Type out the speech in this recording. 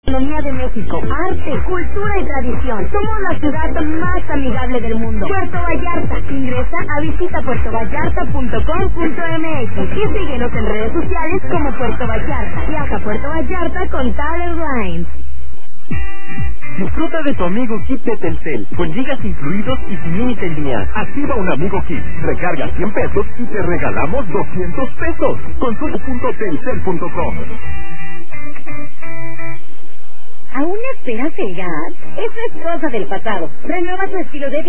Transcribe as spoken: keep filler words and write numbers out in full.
Economía de México, arte, cultura y tradición. Somos la ciudad más amigable del mundo. Puerto Vallarta. Ingresa a visita puerto vallarta punto com punto m x y síguenos en redes sociales como Puerto Vallarta. Viaja a Puerto Vallarta con Tyler Lines. Disfruta de tu amigo Kit de Telcel, con gigas incluidos y sin límite lineal. Activa un amigo Kit, recarga cien pesos y te regalamos doscientos pesos. Consulta punto telcel punto com. ¿Aún esperas el gas? Eso es cosa del pasado. Renueva tu estilo de vida.